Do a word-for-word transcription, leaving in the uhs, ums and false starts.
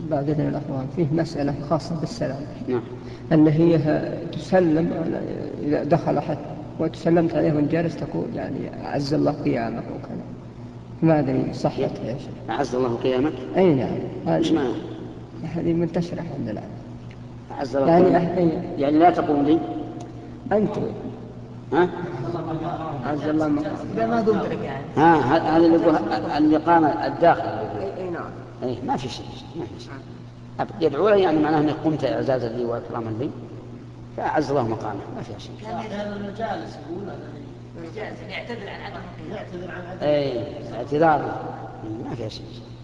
بعد إذن الأخوان فيه مسألة خاصة بالسلام. نعم. أن هي تسلم إذا دخل حد وتسلمت عليه وإن جالس تقول يعني أعز الله قيامك وكذا. ما أدري صحتها يا شيخ. أعز الله قيامك؟ أي نعم. إيش معنى؟ هذه منتشرة عند الآن. أعز الله يعني قيامك. أحيي... يعني لا تقوم لي أنت. ها؟ عز الله مقام. إذا ما قمت لك يعني. ها هذا اللي يقول الإقامة الداخل. أي, أي نعم. أي ما في شيء. ما في شيء. يدعو لي يعني معناه أني قمت إعزازا لي وإكراما لي فأعز الله مقامه ما فيها شيء. هذا المجالس يقول المجالس يعتذر عن عدم اي اعتذار ما فيها شيء.